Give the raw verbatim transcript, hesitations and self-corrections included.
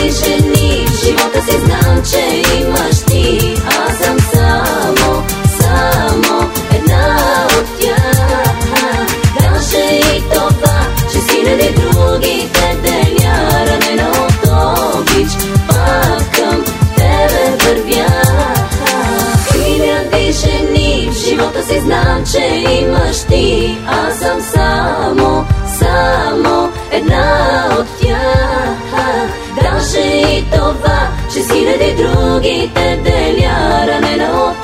жени в живота си, знам, че имаш ти. Аз съм само, само една от тях. Даже и това, че си ради другите деля, ранена от обич, пак към тебе вървя. Хиляди жени в живота си, знам, че имаш ти. Аз съм само, само една от тях. Даже и това, че си ради другите деля, ранена от